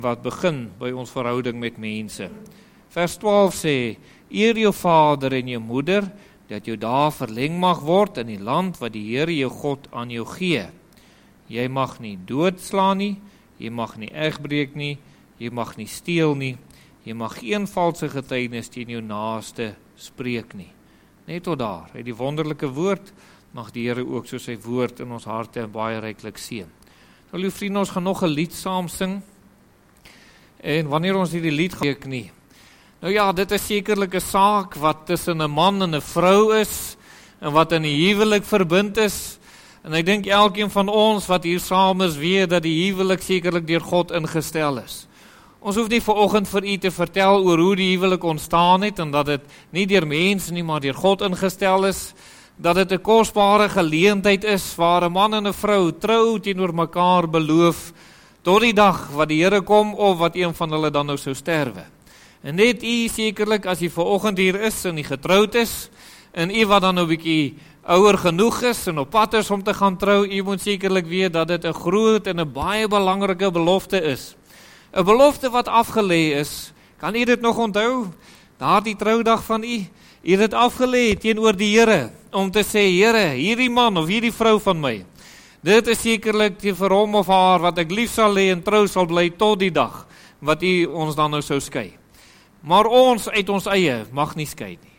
wat begin by ons verhouding met mense. Vers 12 sê, eer jou vader en jou moeder, dat jou dae verleng mag word in die land wat die Here jou God aan jou gee. Jy mag nie doodslaan nie, jy mag nie egbreek nie, jy mag nie steel nie, jy mag geen valse getuienis teen jou naaste spreek nie. Net tot daar, uit die wonderlike woord, mag die Here ook so sy woord in ons harte baie ryklik seën. Nou, lieve vriende, ons gaan nog 'n lied saam sing, en wanneer ons hierdie lied geek nie, nou ja, dit is sekerlik 'n saak wat tussen 'n man en 'n vrou is, en wat in die huwelik verbind is, en ek dink elkeen van ons wat hier saam is, weet dat die huwelik sekerlik deur God ingestel is. Ons hoef nie vanoggend vir u te vertel oor hoe die huwelik ontstaan het, en dat dit nie deur mense nie, maar deur God ingestel is, dat dit 'n kosbare geleentheid is, waar 'n man en 'n vrou trou teenoor mekaar beloof, tot die dag wat die Here kom, of wat een van hulle dan nou sou sterwe. En net u sekerlik, as u vanoggend hier is, en u getroud is, en u wat dan nou 'n bietjie ouer genoeg is, en op pad is om te gaan trou, u moet sekerlik weet, dat dit 'n groot en 'n baie belangrike belofte is. 'n Belofte wat afgelê is, kan u dit nog onthou? Daardie troudag van u het dit afgelê teenoor die Here, om te sê, Here, hierdie man of hierdie vrou van my, dit is sekerlik vir hom of haar, wat ek lief sal hê en trou sal bly tot die dag, wat u ons dan nou sou skei. Maar ons uit ons eie mag nie skei nie.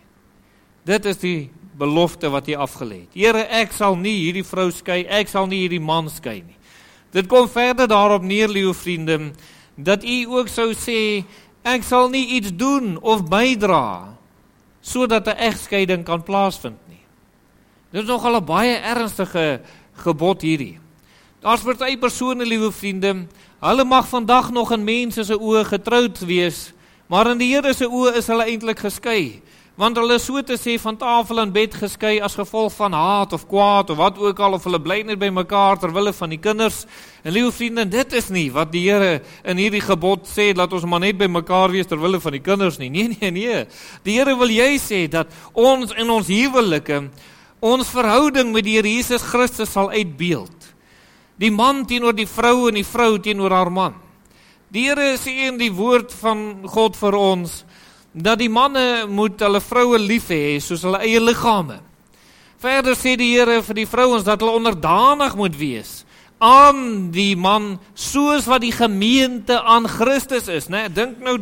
Dit is die belofte wat hy afgelê het. Here, ek sal nie hierdie vrou skei, ek sal nie hierdie man skei nie. Dit kom verder daarop neer, liewe vriende, dat u ook sou sê, ek sal nie iets doen of bydra, sodat 'n egskeiding kan plaasvind nie. Dit is nogal 'n baie ernstige gebod hierdie. Daar's party persone, liewe vriende, hulle mag vandag nog in mense se oë getroud wees, maar in die Here se oë is hulle eintlik geskei, want hulle is so te sê van tafel en bed geskei as gevolg van haat of kwaad of wat ook al, of hulle bly net by mekaar terwille van die kinders. En liewe vriende, dit is nie wat die Here in hierdie gebod sê, dat ons maar net by mekaar wees terwille van die kinders nie. Nee. Die Here wil jy sê dat ons in ons huwelike ons verhouding met die Here Jesus Christus sal uitbeeld. Die man teenoor die vrou en die vrou teenoor haar man. Die Here sê in die woord van God vir ons, dat die manne moet hulle vroue lief hê, soos hulle eie liggame. Verder sê die Here vir die vrouens, dat hulle onderdanig moet wees, aan die man, soos wat die gemeente aan Christus is, né? Dink nou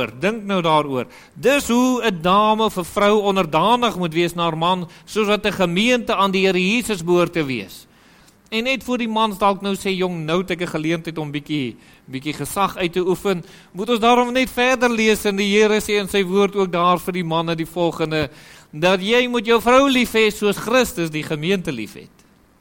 daaroor. Dis hoe 'n dame of 'n vrou onderdanig moet wees na haar man, soos wat 'n gemeente aan die Here Jesus behoort te wees. En net voor die mans dalk nou sê, jong, nou het ek 'n geleentheid om bietjie gesag uit te oefen, moet ons daarom net verder lees, en die Here sê in sy woord ook daar vir die manne die volgende, dat jy moet jou vrou lief hê, soos Christus die gemeente lief het.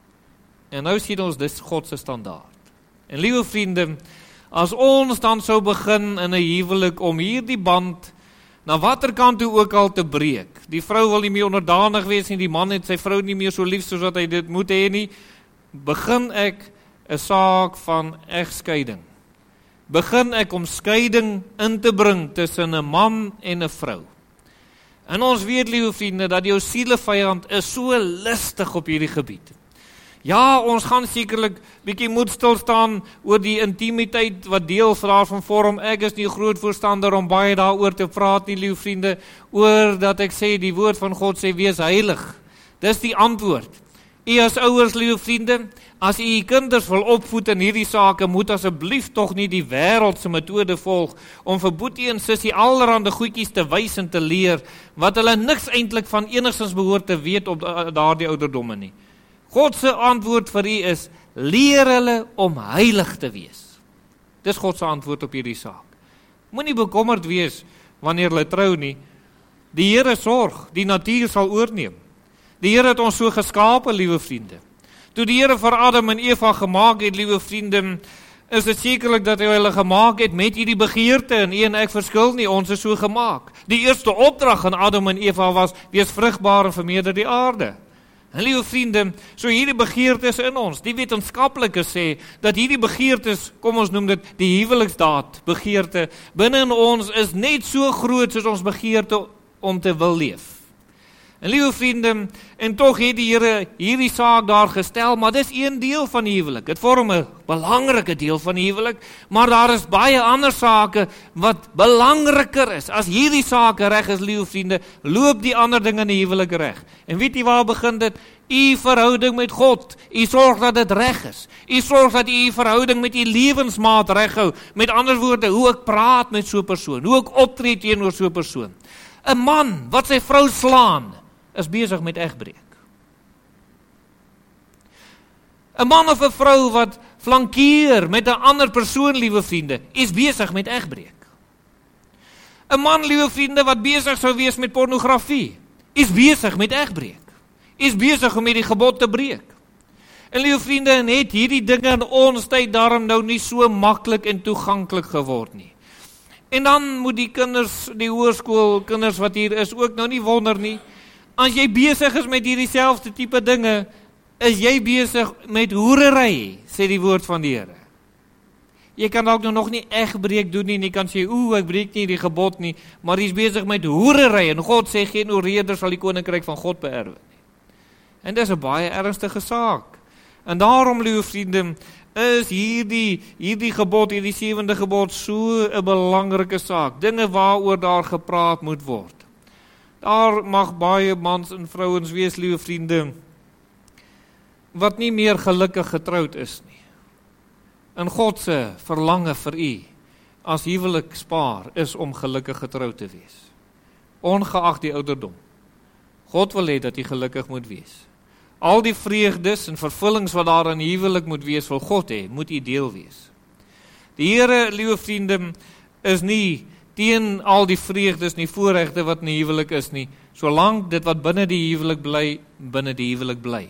En nou sien ons, dis God se standaard. En liewe vriende, as ons dan sou begin in 'n huwelik om hierdie band, na watter kant toe ook al te breek, die vrou wil nie meer onderdanig wees nie, die man het sy vrou nie meer so lief soos wat hy dit moet hê nie, begin ek 'n saak van egskeiding. Begin ek om skeiding in te bring tussen 'n man en 'n vrou. En ons weet, liewe vriende, dat jou sielevyand is so lustig op hierdie gebied. Ja, ons gaan sekerlik bietjie moet stil staan oor die intimiteit wat deel daarvan vorm. Ek is nie groot voorstander om baie daaroor te praat nie, liewe vriende, oor dat ek sê die woord van God sê wees heilig. Dis die antwoord. U as ouers, liewe vriende, as u kinders wil opvoed in hierdie sake, moet asseblief tog nie die wêreldse metode volg om vir boetie en sussie allerhande goedjies te wys en te leer, wat hulle niks eintlik van enigstens behoort te weet op daardie ouderdomme nie. God se antwoord vir u is, leer hulle om heilig te wees. Dis God se antwoord op hierdie saak. Moenie bekommerd wees wanneer hulle trou nie. Die Here sorg, die natuur sal oorneem. Die Here het ons so geskape, liewe vriende. Toe die Here vir Adam en Eva gemaak het, liewe vriende, is dit sekerlik dat hy hulle gemaak het met hierdie begeerte, en u en ek verskil nie, ons is so gemaak. Die eerste opdrag aan Adam en Eva was, wees vrugbaar en vermeerder die aarde. En liewe vriende, so hierdie begeertes in ons, die wetenskaplikes sê, dat hierdie begeertes, kom ons noem dit die huweliksdaad, begeerte, binne in ons is net so groot soos ons begeerte om te wil leef. En liewe vriende, en tog het die Here hierdie saak daar gestel, maar dis een deel van die huwelik. Dit vorm 'n belangrike deel van die huwelik, maar daar is baie ander sake wat belangriker is. As hierdie sake reg is, liewe vriende, loop die ander dinge in die huwelik reg. En weet jy waar begin dit? U verhouding met God. U sorg dat dit reg is. U sorg dat u verhouding met u lewensmaat reghou. Met ander woorde, hoe ek praat met so 'n persoon, hoe ek optree teenoor so 'n persoon. 'n Man wat sy vrou slaan, is besig met egbreek. 'n Man of 'n vrou wat flankeer met 'n ander persoon, liewe vriende, is besig met egbreek. 'n Man, liewe vriende, wat besig sou wees met pornografie, is besig met egbreek. Is besig om hierdie gebod te breek. En liewe vriende, net hierdie dinge in ons tyd daarom nou nie so maklik en toeganklik geword nie. En dan moet die kinders, die hoërskoolkinders wat hier is, ook nou nie wonder nie. As jy besig is met hierdie selfde tipe dinge, is jy besig met hoerery, sê die woord van die Here. Jy kan dalk nou nog nie egbreek doen nie, en jy kan sê, ek breek nie die gebod nie, maar jy is besig met hoerery, en God sê, geen oorreder sal die koninkryk van God beerwe nie. En dis 'n baie ernstige saak. En daarom, liewe vriende, is hierdie gebod, hierdie 7de gebod, so 'n belangrike saak. Dinge waaroor daar gepraat moet word. Daar mag baie mans en vrouens wees, liewe vriende, wat nie meer gelukkig getroud is nie. En God se verlange vir u as huwelikspaar is om gelukkig getroud te wees. Ongeag die ouderdom. God wil hê dat u gelukkig moet wees. Al die vreugdes en vervullings wat daar in huwelik moet wees, wil God hê, moet u deel wees. Die Here, liewe vriende, is nie teen al die vreugdes en die voorregte wat in die huwelik is nie, solank dit wat binne die huwelik bly, binne die huwelik bly.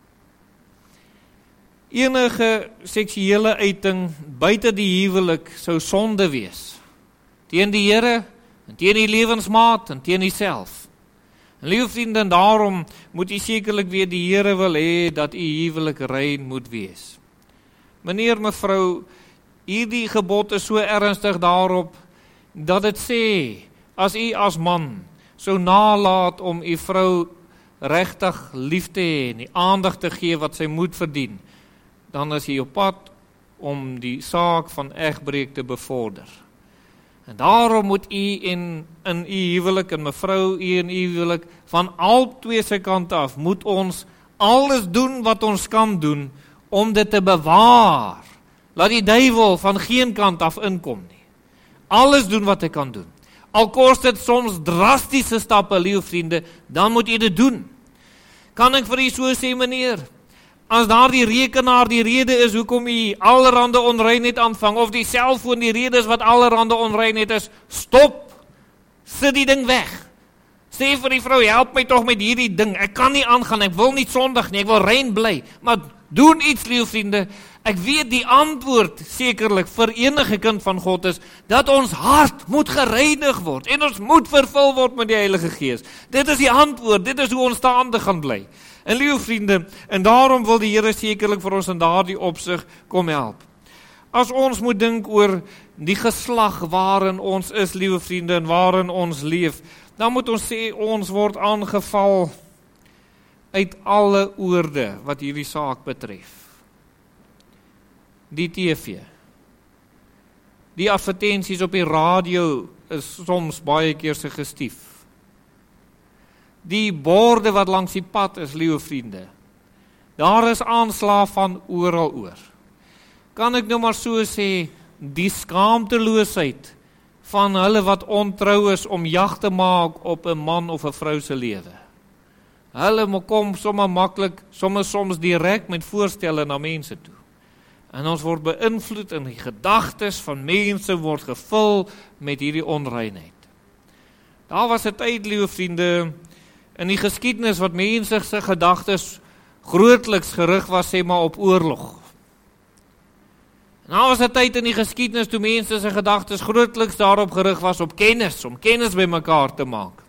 Enige seksuele uiting buite die huwelik sou sonde wees, teen die Here, en teen die lewensmaat, en teen jouself. En liewe vriende, en daarom moet u sekerlik weet, die Here wil hê dat u huwelik rein moet wees. Meneer, mevrou, hierdie gebod is so ernstig daarop, dat dit sê, as u as man sou nalat om u vrou regtig lief te hê, en die aandag te gee wat sy moet verdien, dan is hy op pad om die saak van egbreek te bevorder. En daarom moet u in u huwelik, en mevrou, u in u huwelik, van al twee se kant af, moet ons alles doen wat ons kan doen, om dit te bewaar. Laat die duiwel van geen kant af inkom nie. Alles doen wat hy kan doen. Al kost dit soms drastiese stappe, liewe vriende, dan moet u dit doen. Kan ek vir u so sê, meneer? As daar die rekenaar die rede is hoekom u allerhande onreinheid aanvang, of die selfoon die rede is wat allerhande onreinheid is, stop, sit die ding weg. Sê vir die vrou, help my toch met hierdie ding, ek kan nie aangaan, ek wil nie sondig nie, ek wil rein bly, maar doen iets, liewe vriende. Ek weet die antwoord sekerlik vir enige kind van God is, dat ons hart moet gereinig word, en ons moet vervul word met die Heilige Gees. Dit is die antwoord, dit is hoe ons staande gaan bly. En liewe vriende, en daarom wil die Here sekerlik vir ons in daardie opsig kom help. As ons moet dink oor die geslag waarin ons is, liewe vriende, en waarin ons leef, dan moet ons sê, ons word aangeval uit alle oorde wat hierdie saak betref. Die TV, die advertensies op die radio is soms baie keer suggestief. Die borde wat langs die pad is, liewe vriende, daar is aanslae van oral oor. Kan ek nou maar so sê, die skaamteloosheid van hulle wat ontrou is om jag te maak op 'n man of 'n vrou se lewe. Hulle kom sommer maklik, soms direk met voorstelle na mense toe. En ons word beïnvloed en die gedagtes van mense word gevul met hierdie onreinheid. Daar was 'n tyd, liewe vriende, in die geskiedenis wat mense se gedagtes grootliks gerig was, sê maar op oorlog. En daar was 'n tyd in die geskiedenis toe mense se gedagtes grootliks daarop gerig was op kennis, om kennis by mekaar te maak.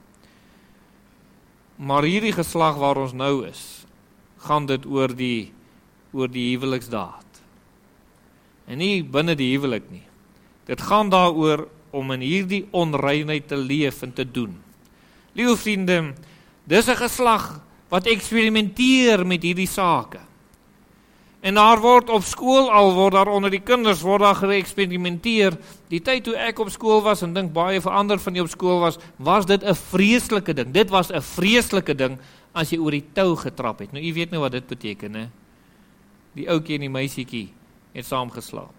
Maar hierdie geslag waar ons nou is, gaan dit oor die huweliksdaad. En nie binne die huwelik nie. Dit gaan daaroor om in hierdie onreinheid te leef en te doen. Liewe vriende, Dis 'n geslag wat eksperimenteer met hierdie sake. En daar word op skool word daar onder die kinders word daar geëksperimenteer. Die tyd toe ek op skool was, en dink baie verander van die op skool was dit 'n vreeslike ding. Dit was 'n vreeslike ding as jy oor die tou getrap het. Nou, jy weet nou wat dit beteken, hè? Die ouetjie en die meisietjie het saam geslaap.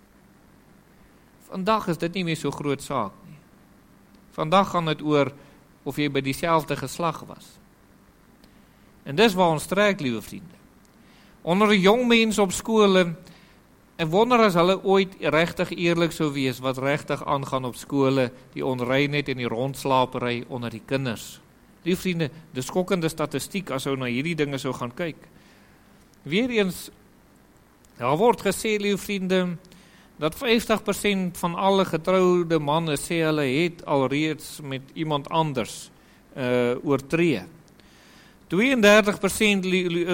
Vandag is dit nie meer so groot saak nie. Vandag gaan dit oor of jy by dieselfde geslag was. En dis waar ons trek, liewe vriende. Onder die jong mense op skole, ek wonder as hulle ooit regtig eerlik sou wees, wat regtig aangaan op skole, die onreinheid en die rondslapery onder die kinders. Liewe vriende, dis skokkende statistiek as ou na hierdie dinge sou gaan kyk. Weereens, daar word gesê, liewe vriende, dat 50% van alle getroude manne sê hulle het alreeds met iemand anders oortree. 32%,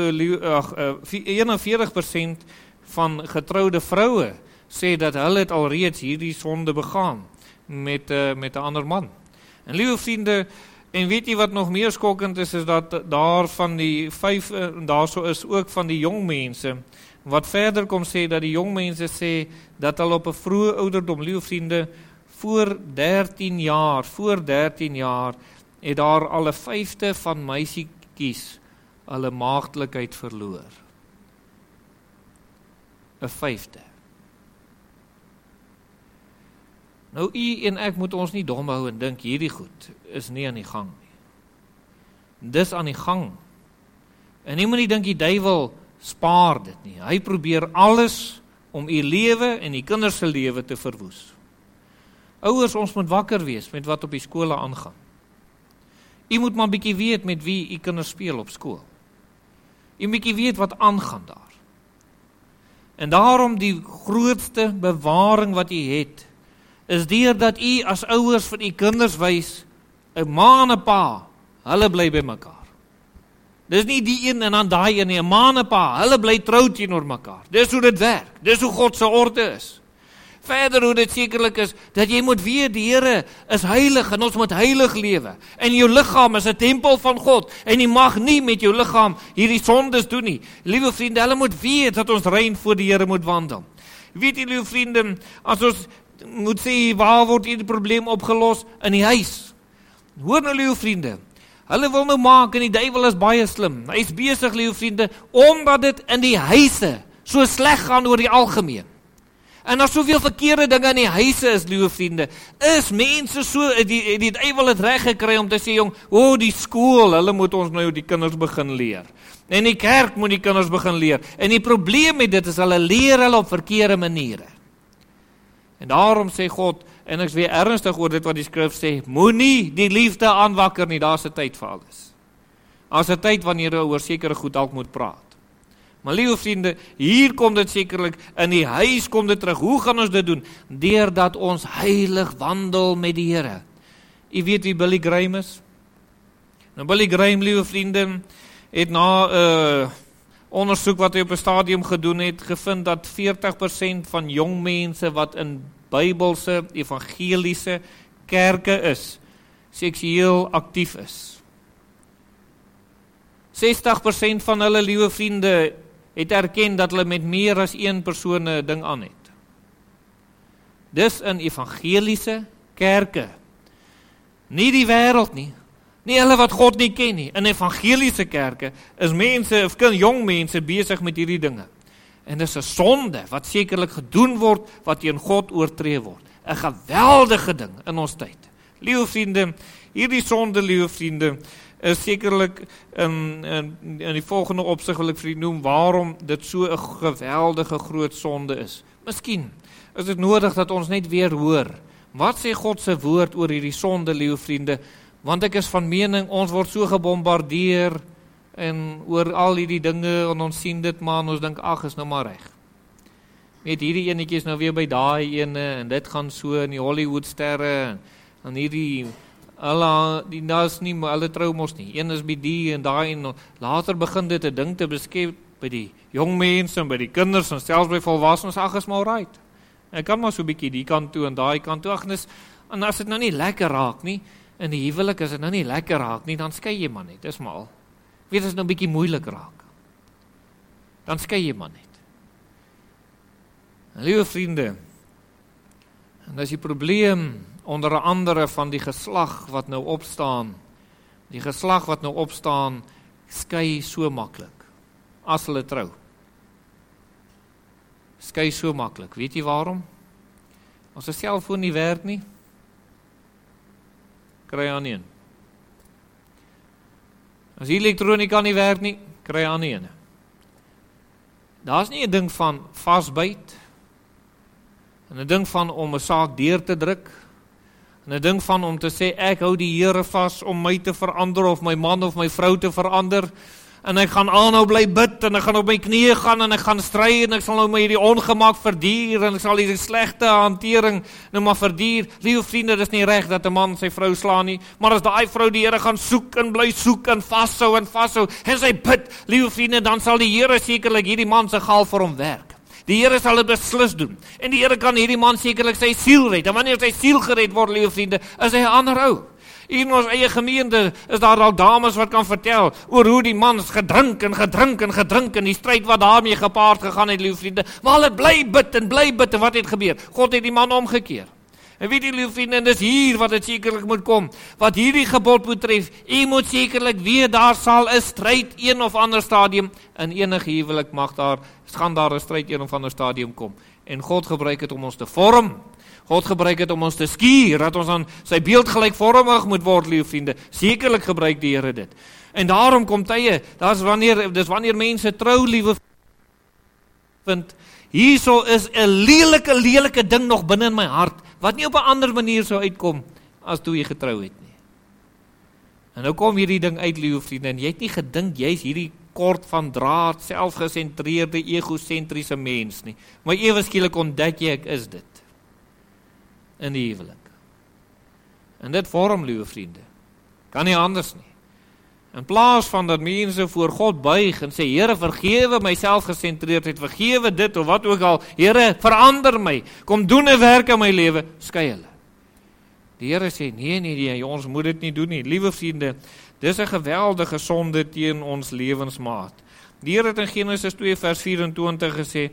41% van getroude vroue sê dat hulle het alreeds hierdie sonde begaan met 'n ander man. En liewe vriende, en weet jy wat nog meer skokkend is dat daar van die 5, daarso is ook van die jong mense, wat verder kom sê, dat die jong mense sê, dat hulle op 'n vroeë ouderdom, liewe vriende, voor 13 jaar, het daar al 'n 1/5 van meisiekies hulle maagdelikheid verloor. 'n 1/5. Nou, u en ek moet ons nie dom hou en dink, hierdie goed is nie aan die gang nie. Dis aan die gang. En jy moet nie dink die duiwel spaar dit nie. Hy probeer alles om u lewe en die kinders se lewe te verwoes. Ouers, ons moet wakker wees met wat op die skole aangaan. U moet maar 'n bietjie weet met wie u kinders speel op skool. U moet 'n bietjie weet wat aangaan daar. En daarom die grootste bewaring wat u het, is deurdat u as ouers vir u kinders wys, 'n ma en 'n pa, hulle bly by mekaar. Dis nie die een en dan daai een nie, 'n ma en 'n pa, hulle bly trou teenoor mekaar. Dis hoe dit werk, dis hoe God se orde is. Verder hoe dit sekerlik is, dat jy moet weet, die Here is heilig en ons moet heilig lewe. En jou liggaam is 'n tempel van God, en jy mag nie met jou liggaam hierdie sondes doen nie. Liewe vriende, hulle moet weet dat ons rein voor die Here moet wandel. Weet jy, liewe vriende, as ons moet sê, waar word hierdie probleem opgelos? In die huis. Hoor nou, liewe vriende, hulle wil nou maak, en die duiwel is baie slim. Hy is besig, liewe vriende, omdat dit in die huise so sleg gaan oor die algemeen. En as soveel verkeerde dinge in die huise is, liewe vriende, is mense so, die duiwel het reg gekry om te sê, jong, die skool, hulle moet ons nou die kinders begin leer. En die kerk moet die kinders begin leer. En die probleem met dit is, hulle leer hulle op verkeerde maniere. En daarom sê God, en ek is weer ernstig oor dit wat die skrif sê, moenie die liefde aanwakker nie, daar's 'n tyd vir alles. Daar's 'n tyd wanneer jy oor sekere goed dalk moet praat. Maar liewe vriende, hier kom dit sekerlik, in die huis kom dit terug. Hoe gaan ons dit doen? Deurdat ons heilig wandel met die Here. U weet wie Billy Graham is? Nou, Billy Graham, liewe vriende, het na ondersoek wat hy op 'n stadium gedoen het, gevind dat 40% van jong mense wat in Bybelse, evangeliese kerke is, seksueel aktief is. 60% van hulle, liewe vriende, het erken dat hulle met meer as een persoon 'n ding aan het. Dis in evangeliese kerke. Nie die wêreld nie. Nie hulle wat God nie ken nie. In evangeliese kerke is mense, of jong mense, besig met hierdie dinge. En dis 'n sonde wat sekerlik gedoen word, wat teen God oortree word. 'n Geweldige ding in ons tyd. Liewe vriende, hierdie sonde, liewe vriende, is sekerlik in die volgende opsig wil ek vir u noem, waarom dit so 'n geweldige groot sonde is. Miskien is dit nodig dat ons net weer hoor, wat sê God se woord oor hierdie sonde, liewe vriende, want ek is van mening, ons word so gebombardeer, en oor al hierdie dinge, en ons sien dit maar, en ons dink, ag, is nou maar reg. Met hierdie enetjie is nou weer by daai ene, en dit gaan so, in die Hollywood sterre, en hierdie, die nas nie, maar hulle trou mos nie, een is by die en daai, en later begin dit 'n ding te beskep by die jong mense, en by die kinders, en selfs by volwassenes, ag, is maar right. Ek kan maar so 'n bietjie die kant toe, en daai kant toe, ag, en as dit nou nie lekker raak nie, In die huwelik as dit nou nie lekker raak nie, dan skei jy maar net, dis maar al. Weet, as dit nou 'n bietjie moeilik raak, dan skei jy maar net. En liewe vriende, en dis die probleem onder andere van die geslag wat nou opstaan. Die geslag wat nou opstaan, skei so maklik, as hulle trou. Skei so maklik. Weet jy waarom? As 'n selfoon nie werk nie, kry aan een. As die elektronika nie werk nie, kry aan een. Daar's nie 'n ding van vasbyt, en 'n ding van om 'n saak deur te druk, en 'n ding van om te sê, ek hou die Here vas om my te verander, of my man of my vrou te verander, en ek gaan aanhou bly bid, en ek gaan op my knieë gaan, en ek gaan stry, en ek sal nou my hierdie ongemak verduur, en ek sal hierdie slegte hantering nou maar verduur. Liewe vriende, dis nie reg dat 'n man sy vrou slaan nie, maar as daai vrou die Here gaan soek, en bly soek, en vashou, en sy bid, liewe vriende, dan sal die Here sekerlik hierdie man se gaal vir hom werk. Die Here sal dit beslis doen, en die Here kan hierdie man sekerlik sy siel red, en wanneer sy siel gered word, liewe vriende, is hy 'n ander ou. Hier in ons eie gemeente is daar al dames wat kan vertel oor hoe die mans gedrink en die stryd wat daarmee gepaard gegaan het, liewe vriende. Maar hulle bly bid en wat het gebeur? God het die man omgekeer. En weet jy, liewe vriende, en dis hier wat dit sekerlik moet kom, wat hierdie gebod betref, jy moet sekerlik weet, daar sal 'n stryd een of ander stadium, in enige huwelik gaan daar 'n stryd een of ander stadium kom. En God gebruik dit om ons te vorm. God gebruik dit om ons te skuur, dat ons aan sy beeld gelykvormig moet word, liewe vriende. Sekerlik gebruik die Here dit. En daarom kom tye, dis wanneer mense trou, liewe vriend, hierso is 'n lelike ding nog binne in my hart, wat nie op 'n ander manier sou uitkom, as toe jy getrou het nie. En nou kom hierdie ding uit, liewe vriende, en jy het nie gedink, jy's hierdie kort van draad, selfgesentreerde, egosentriese mens nie. Maar ewe skielik ontdek jy, ek is dit. In die huwelik. En dit vorm, liewe vriende. Kan nie anders nie. In plaas van dat mense voor God buig en sê, Here, vergewe my selfgesentreerdheid, vergewe dit of wat ook al, Here, verander my, kom doen 'n werk in my lewe, skei hulle. Die Here sê, nee, ons moet dit nie doen nie. Liewe vriende, dis 'n geweldige sonde teen ons lewensmaat. Die Here het in Genesis 2 vers 24 gesê,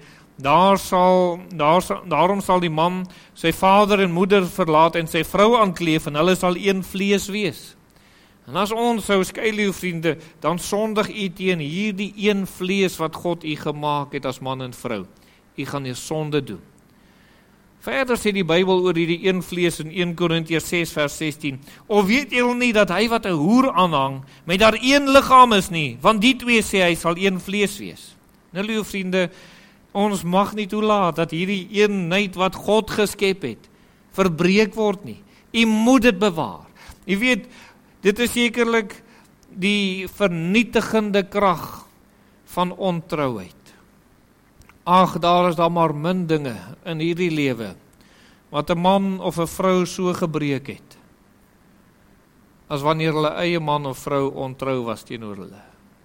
daarom sal die man sy vader en moeder verlaat en sy vrou aankleef en hulle sal een vlees wees. En as ons sou skei, liewe vriende, dan sondig u teen hierdie een vlees wat God u gemaak het as man en vrou. U gaan hier sonde doen. Verder sê die Bybel oor hierdie een vlees in 1 Korintiërs 6 vers 16. Of weet julle nie dat hy wat 'n hoer aanhang, met daar een liggaam is nie, want die twee, sê hy, sal een vlees wees. Nou, liewe vriende, ons mag nie toelaat dat hierdie eenheid wat God geskep het, verbreek word nie. U moet dit bewaar. U weet, dit is sekerlik die vernietigende krag van ontrouheid. Ag, daar is dan maar min dinge in hierdie lewe, wat 'n man of 'n vrou so gebreek het, as wanneer hulle eie man of vrou ontrou was teenoor hulle.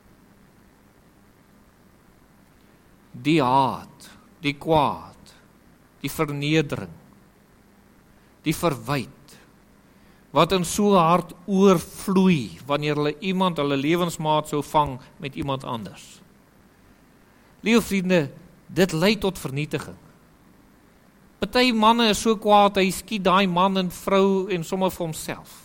Die haat, die kwaad, die vernedering, die verwyt, wat in so hard oorvloei, wanneer hulle hulle lewensmaat sou vang met iemand anders. Liewe vriende, dit lei tot vernietiging. Party manne is so kwaad, hy skiet daai man en vrou en sommer vir homself.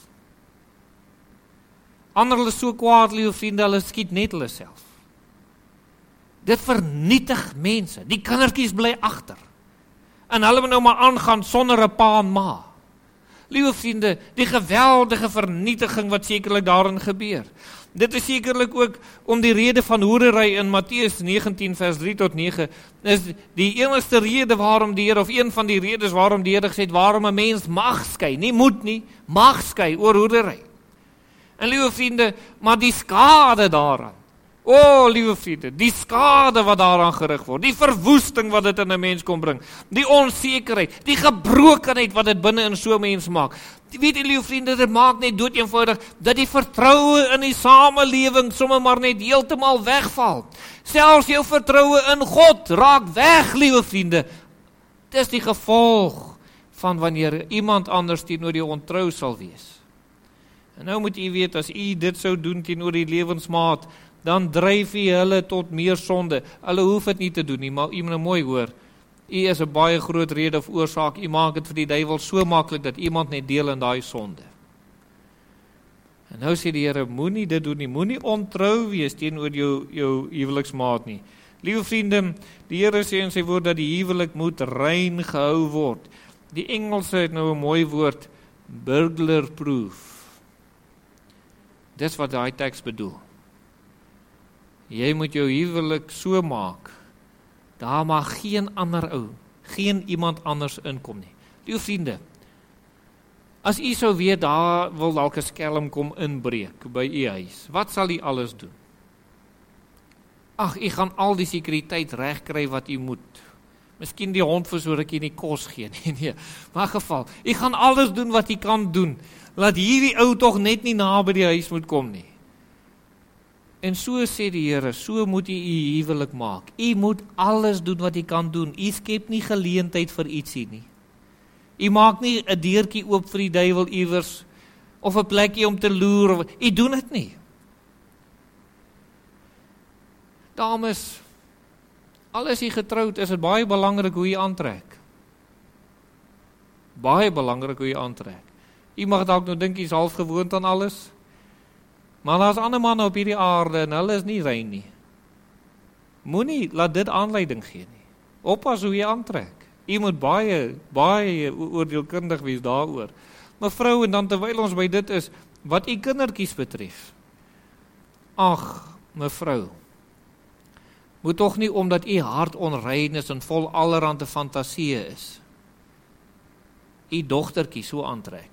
Ander is so kwaad, liewe vriende, hulle skiet net hulle self. Dit vernietig mense, die kindertjies bly agter. En hulle moet nou maar aangaan sonder 'n pa en ma. Liewe vriende, die geweldige vernietiging wat sekerlik daarin gebeur. Dit is sekerlik ook om die rede van hoerery in Matteus 19 vers 3 tot 9, is die enigste rede waarom die Here, of een van die redes waarom die Here gesê het, waarom 'n mens mag skei, nie moet nie, mag skei oor hoerery. En liewe vriende, maar die skade daaraan, liewe vriende, die skade wat daaraan gerig word, die verwoesting wat dit in 'n mens kom bring, die onsekerheid, die gebrokenheid wat dit binne in so 'n mens maak. Weet jy, liewe vriende, dit maak net doodeenvoudig dat die vertroue in die samelewing sommer maar net heeltemal wegval. Selfs jou vertroue in God raak weg, liewe vriende. Dis die gevolg van wanneer iemand anders teenoor jou ontrou sal wees. En nou moet u weet, as u dit sou doen teenoor die lewensmaat, dan dryf u hulle tot meer sonde. Hulle hoef dit nie te doen nie, maar u moet nou mooi hoor. U is 'n baie groot rede of oorsaak. U maak dit vir die duiwel so maklik dat iemand net deel in daai sonde. En nou sê die Here, moenie dit doen nie, moenie ontrou wees teenoor jou huweliksmaat nie. Liewe vriende, die Here sê in sy woord dat die huwelik moet rein gehou word. Die Engelse het nou 'n mooi woord, burglar proof. Dis wat daai teks bedoel. Jy moet jou huwelik so maak, daar mag geen ander ou, geen iemand anders inkom nie. Liewe vriende, as u sou weet, daar wil dalk 'n skelm kom inbreek by u huis, wat sal u alles doen? Ag, u gaan al die sekuriteit regkry wat u moet. Miskien die hond vir so rukkie nie kos gee nie. Nee, maar in geval, u gaan alles doen wat u kan doen. Laat hierdie ou tog net nie na by die huis moet kom nie. En so sê die Here, so moet u huwelik maak. U moet alles doen wat u kan doen. U skep nie geleentheid vir ietsie nie. U maak nie 'n deurtjie oop vir die duiwel iewers of 'n plekkie om te loer. U doen dit nie. Dames, al is jy getroud, is dit baie belangrik hoe jy aantrek. Baie belangrik hoe jy aantrek. Jy mag dalk nou dink jy's half gewoond aan alles, maar daar's ander manne op hierdie aarde en hulle is nie rein nie. Moenie laat dit aanleiding gee nie. Oppas hoe jy aantrek. Jy moet baie oordeelkundig wees daaroor. Mevrou, en dan terwyl ons by dit is, wat u kindertjies betref. Ag, mevrou, moet tog nie omdat u hart onrein is en vol allerhande fantasieë is, u dogtertjie so aantrek.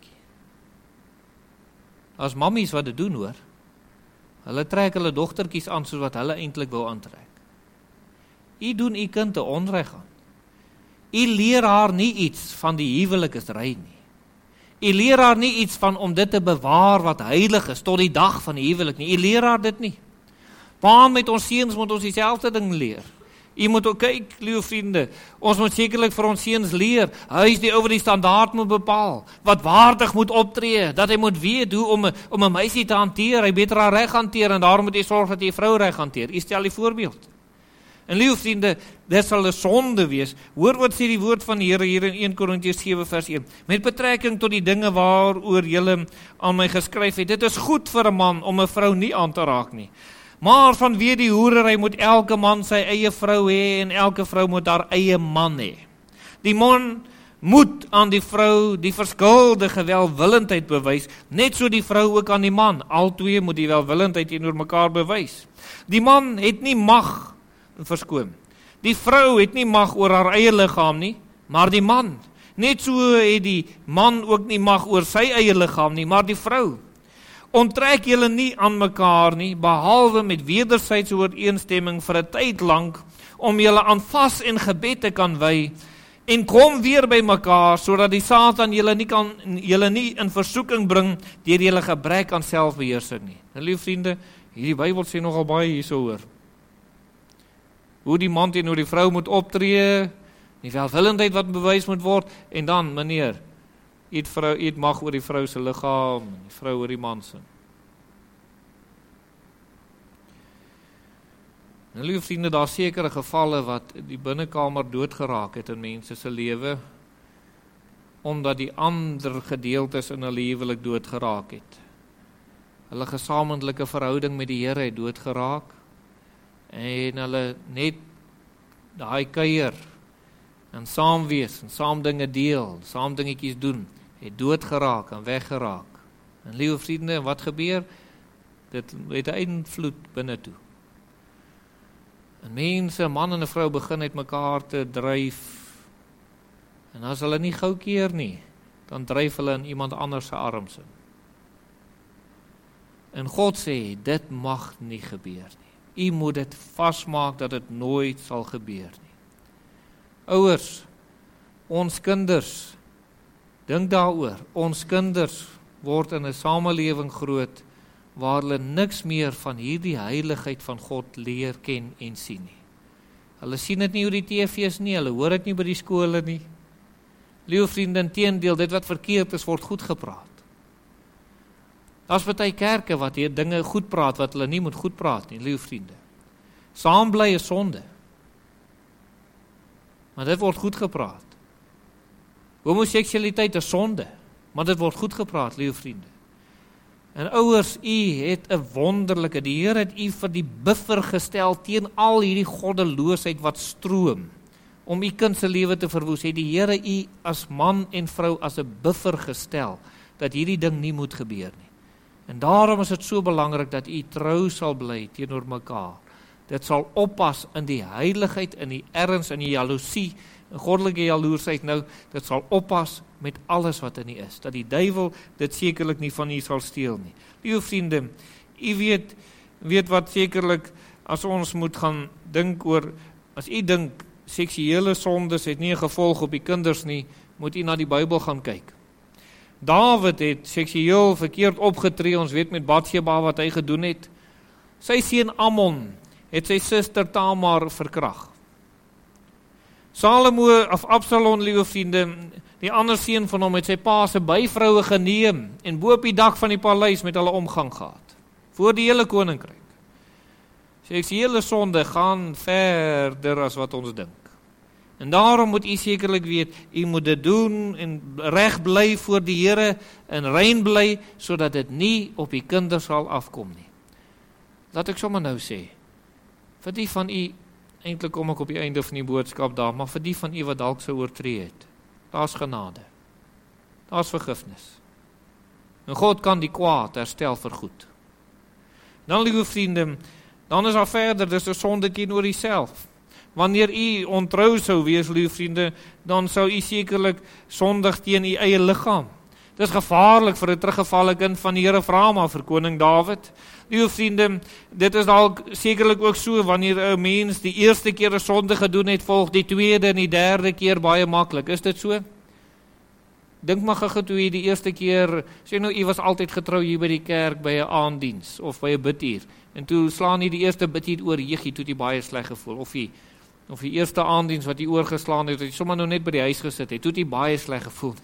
As mammies wat dit doen hoor, hulle trek hulle dogtertjies aan soos wat hulle eintlik wou aantrek. U doen u kind 'n onreg aan. U leer haar nie iets van die huwelik is rein nie. U leer haar nie iets van om dit te bewaar wat heilig is tot die dag van die huwelik nie. U leer haar dit nie. Maar met ons seuns moet ons dieselfde ding leer. U moet ook kyk, liewe vriende, ons moet sekerlik vir ons seuns leer, hy is die ou wat die standaard moet bepaal, wat waardig moet optree, dat hy moet weet hoe om 'n meisie te hanteer, hy beter haar reg hanteer, en daarom moet hy sorg dat hy 'n vrou reg hanteer. U stel die voorbeeld. En liewe vriende, dit sal 'n sonde wees. Hoor wat sê die woord van die Here hier in 1 Korintiërs 7 vers 1. Met betrekking tot die dinge waaroor julle aan my geskryf het. Dit is goed vir 'n man om 'n vrou nie aan te raak nie. Maar vanweë die hoerery moet elke man sy eie vrou hê en elke vrou moet haar eie man hê. Die man moet aan die vrou die verskilde welwillendheid bewys, net so die vrou ook aan die man. Albei moet die welwillendheid teenoor mekaar bewys. Die man het nie mag, verskoon. Die vrou het nie mag oor haar eie liggaam nie, maar die man. Net so het die man ook nie mag oor sy eie liggaam nie, maar die vrou. Onttrek julle nie aan mekaar nie, behalwe met wederwysige ooreenstemming vir 'n tyd lank, om julle aan vas en gebed te kan wy, en kom weer by mekaar, sodat die Satan julle nie in versoeking bring deur julle gebrek aan selfbeheersing nie. En lieve vriende, hierdie Bybel sê nogal baie hierso oor. Hoe die man teenoor die vrou moet optree, die welwillendheid wat bewys moet word, en dan, meneer, eet mag oor die vrou se liggaam, die vrou oor die man se. Nou, lieve vriende, daar sekere gevalle wat die binnekamer doodgeraak het in mense se lewe, omdat die ander gedeeltes in hulle huwelik doodgeraak het. Hulle gesamentlike verhouding met die Here het doodgeraak, en hulle net daai kuier, en saam wees, en saam dinge deel, saam dingetjies doen, het doodgeraak en weggeraak. En liewe vriende, wat gebeur? Dit het 'n invloed binne toe. En mense, man en 'n vrou begin uit mekaar te dryf, en as hulle nie gou keer nie, dan dryf hulle in iemand anders se arms in. En God sê, dit mag nie gebeur nie. U moet dit vasmaak dat dit nooit sal gebeur nie. Ouers, ons kinders, dink daaroor, ons kinders word in 'n samelewing groot, waar hulle niks meer van hierdie heiligheid van God leer ken en sien nie. Hulle sien dit nie oor die TV's nie, hulle hoor dit nie by die skole nie. Liewe vriende, inteendeel, dit wat verkeerd is, word goed gepraat. Daar's baie kerke wat hier dinge goed praat, wat hulle nie moet goed praat nie, liewe vriende. Saam bly is sonde. Maar dit word goed gepraat. Homoseksualiteit is sonde, maar dit word goed gepraat, liewe vriende. En ouers, u het 'n wonderlike, die Here het u vir die buffer gestel teen al hierdie goddeloosheid wat stroom, om u kind se lewe te verwoes, het die Here u as man en vrou as 'n buffer gestel, dat hierdie ding nie moet gebeur nie. En daarom is dit so belangrik dat u trou sal bly teenoor mekaar. Dit sal oppas in die heiligheid, in die erns, in die jaloesie, in goddelike jaloersheid. Nou, dit sal oppas met alles wat in u is. Dat die duiwel dit sekerlik nie van u sal steel nie. Liewe vriende, u weet wat sekerlik, as ons moet gaan dink oor, as u dink, seksuele sondes het nie 'n gevolg op die kinders nie, moet u na die Bybel gaan kyk. Dawid het seksueel verkeerd opgetree, ons weet met Batsheba wat hy gedoen het. Sy seun Amnon het sy suster Tamar verkrag. Salomo of Absalom, liewe vriende, die ander seun van hom het sy pa se byvroue geneem en bo op die dak van die paleis met hulle omgang gehad, voor die hele koninkryk. Seksuele sonde gaan verder as wat ons dink. En daarom moet u sekerlik weet, u moet dit doen en reg bly voor die Here en rein bly, sodat dit nie op die kinders sal afkom nie. Laat ek sommer nou sê, vir die van u, eintlik kom ek op die einde van die boodskap daar, maar vir die van u wat dalk sou oortree het, daar's genade, daar's vergifnis. En God kan die kwaad herstel vir goed. Dan, liewe vriende, dan is daar verder, dis 'n sonde teenoor uself. Wanneer u ontrou sou wees, liewe vriende, dan sou u sekerlik sondig teen u eie liggaam. Dis gevaarlik vir 'n teruggevalle kind van die Here, vra maar vir koning Dawid. Liewe vriende, dit is dalk sekerlik ook so, wanneer 'n mens die eerste keer 'n sonde gedoen het, volg die tweede en die derde keer baie maklik. Is dit so? Dink maar gou toe jy die eerste keer, sê nou, jy was altyd getrou hier by die kerk, by 'n aanddiens, of by 'n bidtuur, en toe slaan jy die eerste bidtuur oor, jy toe jy baie sleg gevoel, of die eerste aanddiens wat jy oorgeslaan het, dat jy sommer nou net by die huis gesit het, toe jy baie sleg gevoel.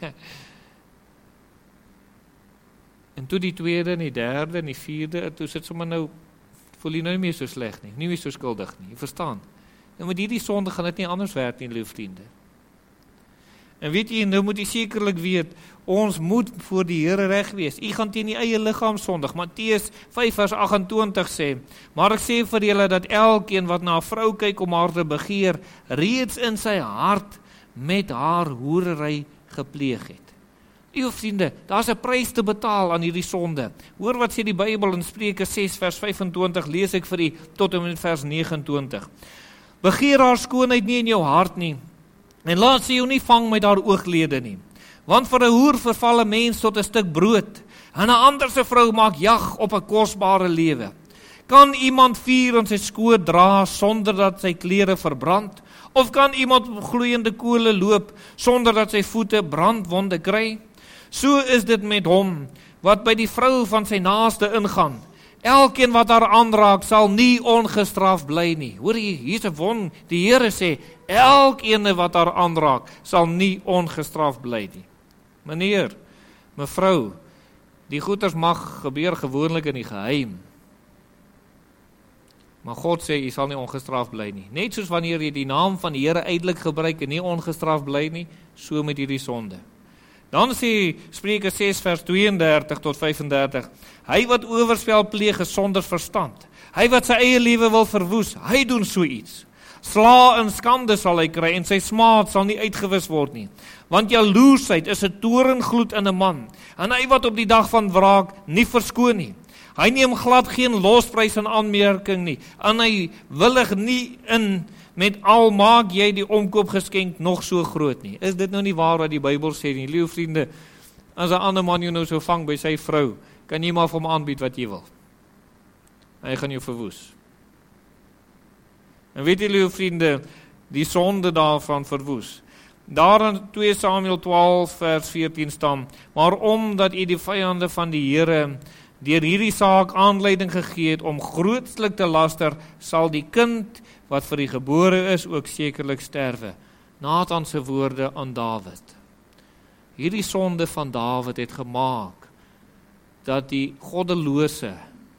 En toe die tweede, en die derde, en die vierde, toe sit sommer nou, voel jy nou nie meer so sleg nie, nie meer so skuldig nie, jy verstaan. En met hierdie sonde gaan dit nie anders werk nie, lieve vriende. En weet jy, nou moet jy sekerlik weet, ons moet voor die Here reg wees. U gaan teen die eie liggaam sondig. Matteus 5 vers 28 sê, maar ek sê vir julle dat elkeen wat na 'n vrou kyk om haar te begeer, reeds in sy hart met haar hoerery gepleeg het. Liewe vriende, daar's 'n prys te betaal aan hierdie sonde. Hoor wat sê die Bybel in Spreuke 6 vers 25, lees ek vir u tot en met vers 29. Begeer haar skoonheid nie in jou hart nie, en laat sy jou nie vang met haar ooglede nie. Want vir 'n hoer verval 'n mens tot 'n stuk brood, en 'n ander se vrou maak jag op 'n kosbare lewe. Kan iemand vuur in sy skoot dra sonder dat sy klere verbrand? Of kan iemand op gloeiende kole loop sonder dat sy voete brandwonde kry? So is dit met hom wat by die vrou van sy naaste ingaan. Elkeen wat haar aanraak sal nie ongestraf bly nie. Hoor jy, hier's 'n won, die Here sê, elkeen wat haar aanraak sal nie ongestraf bly nie. Meneer, mevrou, die goeters mag gebeur gewoonlik in die geheim. Maar God sê, jy sal nie ongestraf bly nie. Net soos wanneer jy die naam van die Here uitelik gebruik en nie ongestraf bly nie, so met hierdie sonde. Dan sê Spreuke 6 vers 32 tot 35, hy wat oorspel pleeg is sonder verstand. Hy wat sy eie lewe wil verwoes, hy doen so iets. Sla en skande sal hy kry en sy smaad sal nie uitgewis word nie. Want jaloesheid is 'n torengloed in 'n man, en hy wat op die dag van wraak nie verskoon nie. Hy neem glad geen losprys in aanmerking nie, en hy willig nie in met al maak jy die omkoopgeskenk nog so groot nie. Is dit nou nie waar wat die Bybel sê nie, liewe vriende? As 'n ander man jou nou so vang by sy vrou, kan jy maar vir hom aanbied wat jy wil. Hy gaan jou verwoes. En weet jy, liewe vriende, die sonde daarvan verwoes. Daar in 2 Samuel 12 vers 14 staan, maar omdat u die vyande van die Here deur hierdie saak aanleiding gegee het om grootslik te laster, sal die kind wat vir die gebore is ook sekerlik sterwe. Nathan se woorde aan Dawid. Hierdie sonde van Dawid het gemaak dat die goddelose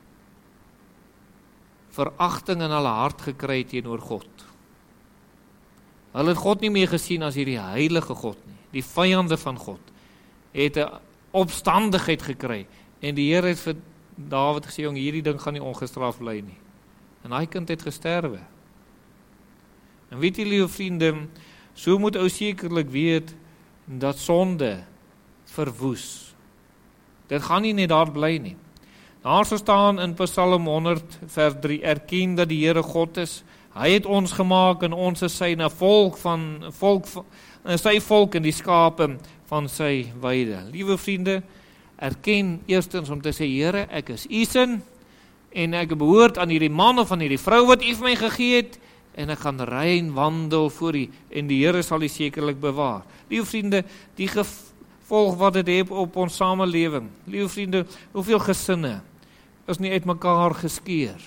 veragting in hulle hart gekry teenoor God. Hulle het God nie meer gesien as hierdie heilige God nie. Die vyande van God het 'n opstandigheid gekry en die Here het vir Dawid gesê, jong, hierdie ding gaan nie ongestraf bly nie. En daai kind het gesterwe. En weet julle, vriende, so moet ou sekerlik weet dat sonde verwoes. Dit gaan nie net daar bly nie. Daar staan in Psalm 100 vers 3, erken dat die Here God is. Hy het ons gemaak en ons is syne sy volk en die skape van sy weide. Liewe vriende, erken eerstens om te sê, Here, ek is u sin en ek behoort aan hierdie man of aan hierdie vrou wat u vir my gegee het en ek gaan rein wandel voor u en die Here sal u sekerlik bewaar. Liewe vriende, die gevolg wat dit het op ons samelewing. Liewe vriende, hoeveel gesinne is nie uit mekaar geskeur.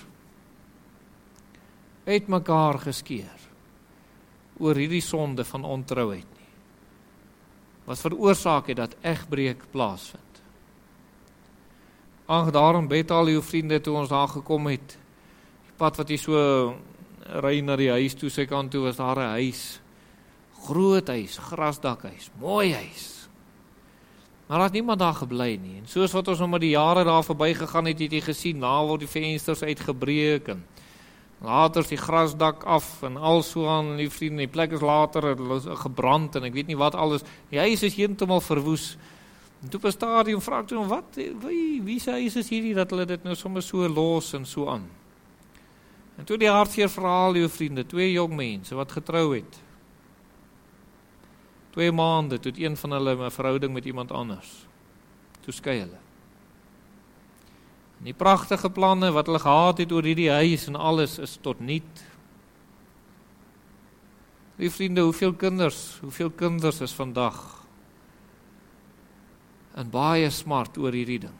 Uit mekaar geskeur oor hierdie sonde van ontrouheid nie. Wat veroorsaak het dat egbreek plaasvind. Ag, daarom bid al jou vriende toe ons daar gekom het. Die pad wat jy so ry na die huis toe, sy kant toe was daar 'n huis. Groot huis, grasdakhuis, mooi huis. Maar daar het niemand daar gebly nie. En soos wat ons nog met die jare daar verby gegaan het jy gesien, daar word die vensters uitgebreek en later is die grasdak af en al so aan, die vriende, die plek is later gebrand en ek weet nie wat alles. Die huis is heeltemal verwoes. En toe op 'n stadium vra ek toe, wie se huis is hierdie dat hulle dit nou sommer so los en so aan. En toe die hartseer verhaal, jou vriende, 2 jong mense wat getrou het. 2 maande, toe het een van hulle 'n verhouding met iemand anders. Toe skei hulle. En die pragtige planne wat hulle gehad het oor hierdie huis en alles is tot niet. Die vriende, hoeveel kinders is vandag en baie smart oor hierdie ding.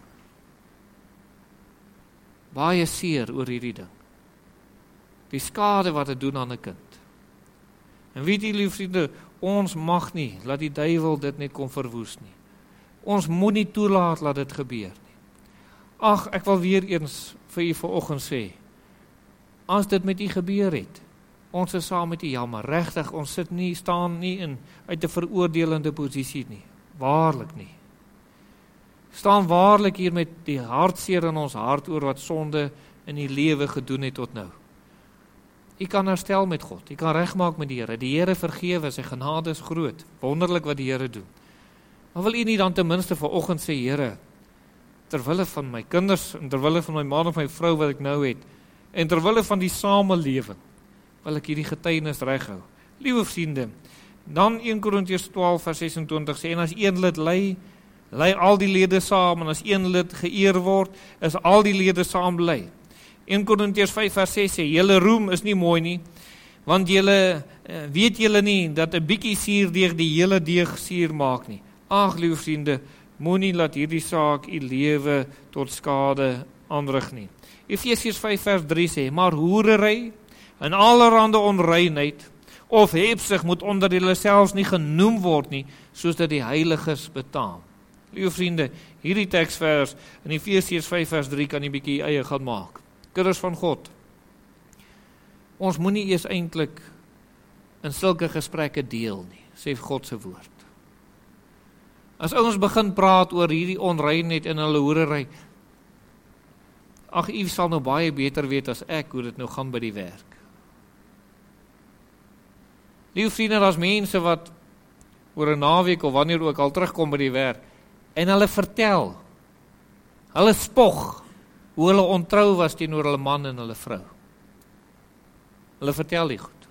Baie seer oor hierdie ding. Die skade wat dit doen aan 'n kind. En weet jy, lieve vriende, ons mag nie laat die duiwel dit net kom verwoes nie. Ons moet nie toelaat laat dit gebeur nie. Ag, ek wil weer eens vir u vanoggend sê, as dit met u gebeur het, ons is saam met u jammer, regtig, ons staan nie in uit 'n veroordelende posisie nie, waarlik nie. Staan waarlik hier met die hartseer in ons hart oor wat sonde in die lewe gedoen het tot nou. U kan herstel met God, u kan regmaak met die Here vergewe, sy genade is groot, wonderlik wat die Here doen. Maar wil u nie dan ten minste vanoggend sê, Here, terwille van my kinders, en terwille van my man of my vrou wat ek nou het, en terwille van die samelewing, wil ek hierdie getuienis reghou. Liewe vriende, dan 1 Korintiërs 12 vers 26 sê, en as een lid ly al die lede saam, en as een lid geëer word, is al die lede saam bly. 1 Korintiërs 5 vers 6 sê, julle roem is nie mooi nie, want weet julle nie, dat 'n bietjie suurdeeg die hele deeg suur maak nie. Ag, liewe vriende, moenie laat hierdie saak u lewe tot skade aanrig nie. Efesiërs 5 vers 3 sê, maar hoerery en allerhande onreinheid of hebsug moet onder julle selfs nie genoem word nie, soos dat die heiliges betaam. Liewe vriende, hierdie teksvers in Efesiërs 5 vers 3 kan jy bietjie eie gaan maak. Kinders van God, ons moenie eers eintlik in sulke gesprekke deel nie, sê God se woord. As ons begin praat oor hierdie onreinheid en hulle hoerery, ag, u sal nou baie beter weet as ek hoe dit nou gaan by die werk. Liewe vriende, daar's mense wat oor 'n naweek of wanneer ook al terugkom by die werk en hulle vertel, hulle spog hoe hulle ontrou was teenoor hulle man en hulle vrou. Hulle vertel die goed.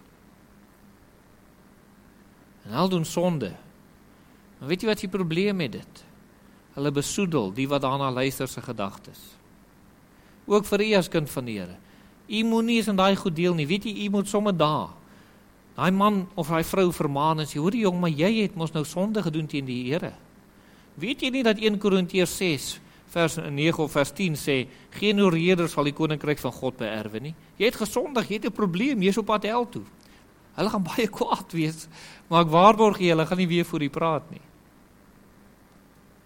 En hulle doen sonde. Maar weet jy wat die probleem met dit? Hulle besoedel die wat daarna luister se gedagtes. Ook vir u as kind van die Here. U moet nie eens in daai goed deel nie. Weet jy, u moet sommer daai man of daai vrou vermaan en sê, hoor jong, maar jy het mos nou sonde gedoen teen die Here. Weet jy nie dat 1 Korintiërs 6 vers 9 of vers 10 sê, geen oorreder sal die koninkryk van God beerwe nie. Jy het gesondig, jy het 'n probleem, jy is op pad hel toe. Hulle gaan baie kwaad wees, maar ek waarborg jy, hulle gaan nie weer voor u praat nie.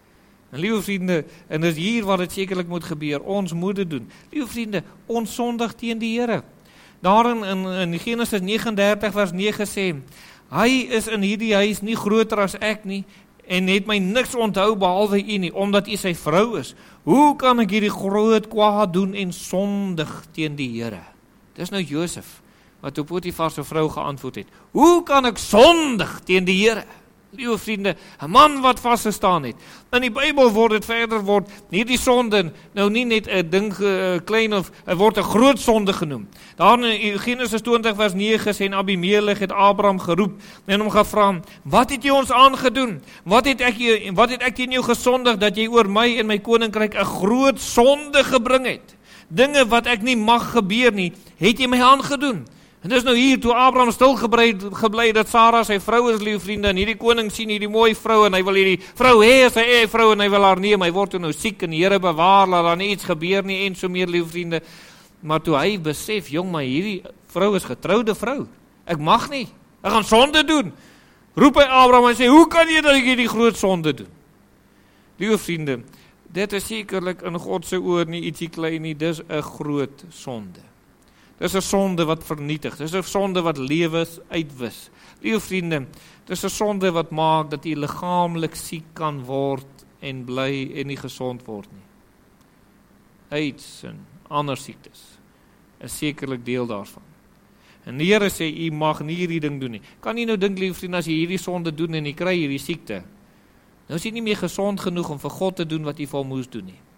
En liewe vriende, en dis hier wat dit sekerlik moet gebeur, ons moet dit doen. Liewe vriende, ons sondig teen die Here. Daarin in Genesis 39 vers 9 sê, hy is in hierdie huis nie groter as ek nie, en het my niks onthou behalwe u nie, omdat u sy vrou is. Hoe kan ek hierdie groot kwaad doen en sondig teen die Here? Dis nou Josef, wat op Potifar se vrou geantwoord het. Hoe kan ek sondig teen die Here? Liewe vriende, 'n man wat vasgestaan het. In die Bybel word dit verder hierdie sonde nou nie net 'n ding klein of word 'n groot sonde genoem. Daar in Genesis 20 vers 9 sê Abimelech het Abraham geroep en hom gevra: "Wat het jy ons aangedoen? Wat het ek teen jou gesondig dat jy oor my en my koninkryk 'n groot sonde gebring het? Dinge wat ek nie mag gebeur nie, het jy my aangedoen." En dis nou hier, toe Abraham stil gebly dat Sarah sy vrou is, liewe vriende, en hierdie koning sien hierdie mooi vrou, en hy wil hierdie vrou hê as sy vrou, en hy wil haar neem, hy word toe nou siek, en die Here bewaar, laat daar nie iets gebeur nie, en so meer, liewe vriende. Maar toe hy besef, jong, maar hierdie vrou is getroude vrou, ek mag nie, ek gaan sonde doen, roep hy Abraham en sê, hoe kan jy dat ek hierdie groot sonde doen? Liewe vriende, dit is sekerlik in God se oor nie ietsie klein nie, dis 'n groot sonde. Dis 'n sonde wat vernietig, dis 'n sonde wat lewens uitwis. Liewe vriende, dis 'n sonde wat maak dat jy liggaamlik siek kan word en bly en nie gesond word nie. AIDS en ander siektes is sekerlik deel daarvan. En die Here sê, jy mag nie hierdie ding doen nie. Kan jy nou dink, liewe vriende, as jy hierdie sonde doen en jy kry hierdie siekte, nou is jy nie meer gesond genoeg om vir God te doen wat jy vir hom moes doen nie.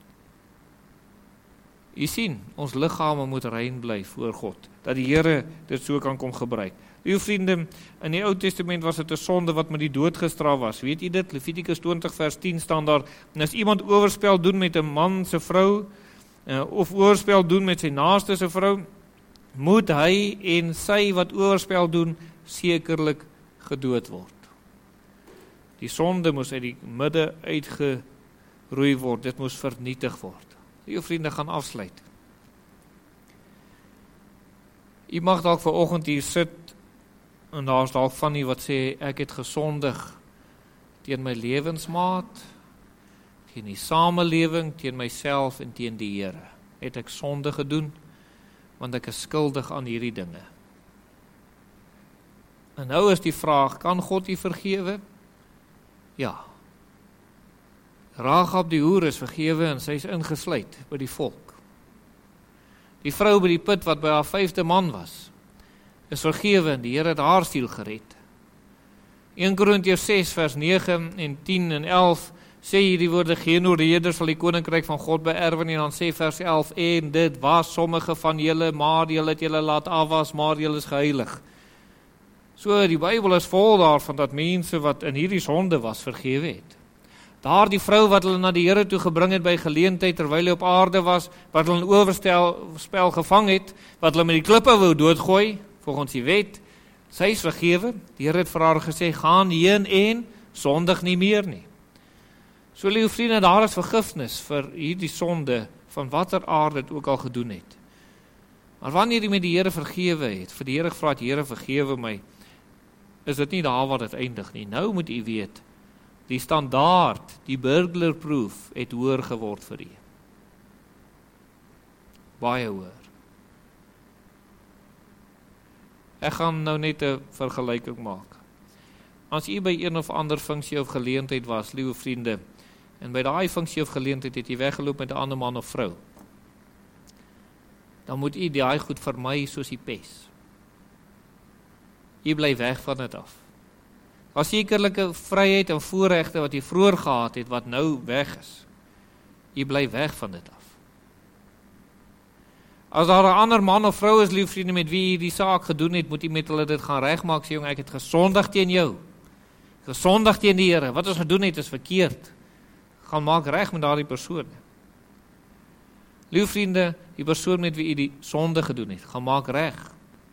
Jy sien, ons liggame moet rein bly voor God, dat die Here dit so kan kom gebruik. Liewe vriende, in die Ou Testament was dit 'n sonde wat met die dood gestraf was. Weet jy dit? Levitikus 20 vers 10 staan daar, en as iemand oorspel doen met 'n man se vrou, of oorspel doen met sy naaste se vrou, moet hy en sy wat oorspel doen, sekerlik gedood word. Die sonde moes uit die midde uitgeroei word, dit moes vernietig word. Jou vriende gaan afsluit. Jy mag dalk vanoggend hier sit, en daar is dalk van die wat sê, ek het gesondig teen my lewensmaat, teen die samelewing, teen myself en teen die Here. Het ek sonde gedoen, want ek is skuldig aan hierdie dinge. En nou is die vraag, kan God u vergewe? Ja. Rahab die hoer is vergewe en sy is ingesluit by die volk. Die vrou by die put wat by haar 5de man was, is vergewe en die Here het haar siel gered. 1 Korintiërs 6 vers 9 en 10 en 11 sê hierdie woorde, geen oorreders sal die koninkryk van God beerwe nie, en dan sê vers 11, en dit was sommige van julle, maar julle het julle laat afwas, maar julle is geheilig. So die Bybel is vol daarvan dat mense wat in hierdie sonde was, vergewe het. Daar die vrou wat hulle na die Here toe gebring het by geleentheid terwyl hy op aarde was, wat hulle in oorspel gevang het, wat hulle met die klippe wou doodgooi, volgens die wet, sy is vergewe. Die Here het vir haar gesê, gaan heen en sondig nie meer nie. So liewe vriende, daar is vergifnis vir hierdie sonde, van watter aard dit ook al gedoen het. Maar wanneer jy met die Here vergewe het, vir die Here gevra het, Here vergewe my, is dit nie daar wat dit eindig nie. Nou moet jy weet, die standaard, die burglarproof, het hoër geword vir jy. Baie hoër. Ek gaan nou net 'n vergelyking maak. As jy by een of ander funksie of geleentheid was, liewe vriende, en by daai funksie of geleentheid het jy weggeloop met 'n ander man of vrou, dan moet jy daai goed vermy soos die pes. Jy bly weg van dit af. As sekerlike vryheid en voorregte wat jy vroeër gehad het, wat nou weg is, jy bly weg van dit af. As daar 'n ander man of vrou is, lief vriende, met wie jy die saak gedoen het, moet jy met hulle dit gaan regmaak, sê jong, ek het gesondig teen jou, gesondig teen die Here, wat ons gedoen het is verkeerd, gaan maak reg met daardie persoon. Lief vriende, die persoon met wie jy die sonde gedoen het, gaan maak reg.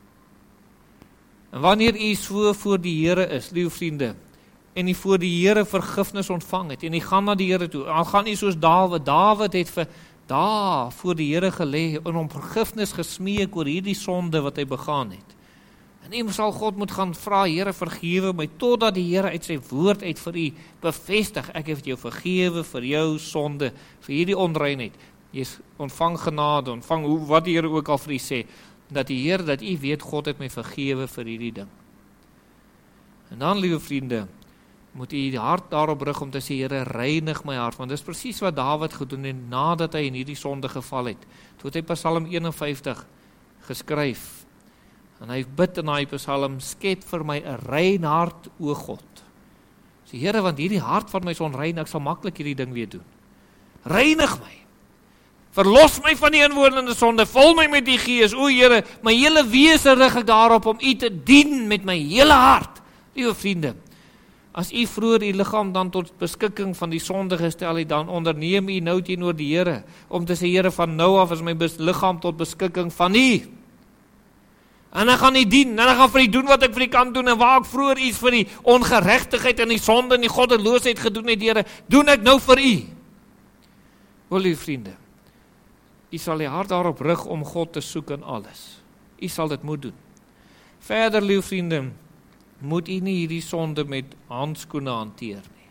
En wanneer jy so voor die Here is, lief vriende, en jy voor die Here vergifnis ontvang het, en jy gaan na die Here toe, al gaan jy soos Dawid het vir daar voor die Here gelê en om vergifnis gesmeek oor hierdie sonde wat hy begaan het. En u sal God moet gaan vra, Here vergewe my, totdat die Here uit sy woord uit vir u bevestig, ek het jou vergewe vir jou sonde, vir hierdie onreinheid. Jy ontvang genade, ontvang wat die Here ook al vir u sê, dat die Here, dat u weet, God het my vergewe vir hierdie ding. En dan, liewe vriende, moet u die hart daarop rig om te sê, Here, reinig my hart, want dis presies wat Dawid gedoen het, nadat hy in hierdie sonde geval het. Toe het hy Psalm 51 geskryf, en hy bid in die Psalm, skep vir my 'n rein hart, o God. Sê, Here, want hierdie hart van my is onrein, ek sal maklik hierdie ding weer doen. Reinig my. Verlos my van die inwonende sonde, vul my met die Gees, o Here, my hele wese rig ek daarop om u te dien met my hele hart. Liewe vriende, as u vroeër u liggaam dan tot beskikking van die sonde gestel het, dan onderneem u nou teenoor die Here, om te sê, Here, van nou af is my liggaam tot beskikking van u. En ek gaan u dien, en ek gaan vir u doen wat ek vir u kan doen, en waar ek vroeër iets vir die ongeregtigheid en die sonde en die goddeloosheid gedoen het, Here, doen ek nou vir u. O, lieve vriende, u sal die hart daarop rig om God te soek in alles. U sal dit moet doen. Verder, lieve vriende, moet u nie hierdie sonde met handskoene hanteer nie.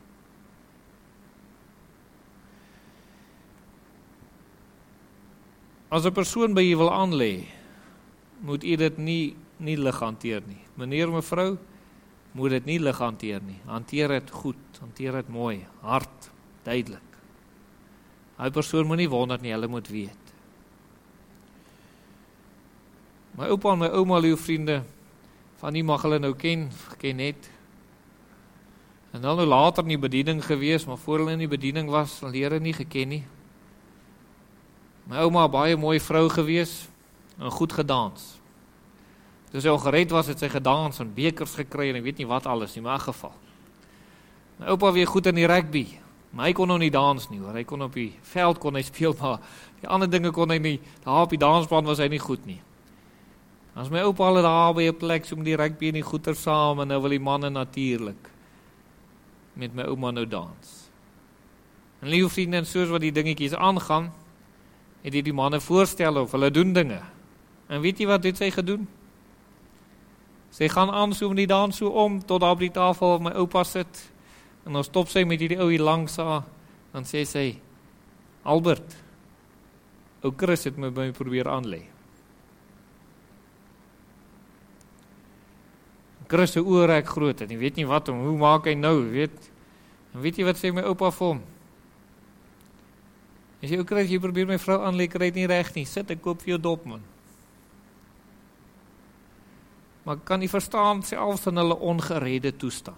As 'n persoon by u wil aanlê, moet u dit nie lig hanteer nie. Meneer, mevrou, moet dit nie lig hanteer nie. Hanteer dit goed, hanteer dit mooi, hard, duidelik. Hy persoon moet nie wonder nie, hulle moet weet. My oupa en my ouma, liewe vriende, van die mag hulle nou ken net. En dan nou later in die bediening gewees, maar voor hulle in die bediening was, hulle Here nie geken nie. My ouma, baie mooi vrou gewees, en goed gedans. Toe sy al gered was, het sy gedans en bekers gekry, en ek weet nie wat alles nie, maar in geval. My oupa weer goed in die rugby, maar hy kon nou nie dans nie, hoor. Hy kon op die veld kon hy speel, maar die ander dinge kon hy nie, daar op die dansplan was hy nie goed nie. As my oupa hulle daar by 'n plek, so met die rugby en die goeter saam, en nou wil die manne natuurlik met my ouma nou dans. En liewe vriende, en soos wat die dingetjies aangaan, het die manne voorstel of hulle doen dinge. En weet jy wat het sy gedoen? Sy gaan aan so met die dans so om, tot daar op die tafel my oupa sit, en dan stop sy met hierdie ou hier langs haar, dan sê sy, Albert, ou Chris het my probeer aanlê. Chris se oë raak groot, en jy weet nie wat, hoe maak hy nou, weet? En weet jy wat sê my oupa vir hom? Hy sê, ou Chris, jy probeer my vrou aanlê, kry dit nie reg nie, sit, ek koop vir jou dop, man. Maar kan jy verstaan, selfs in hulle ongeredde toestand,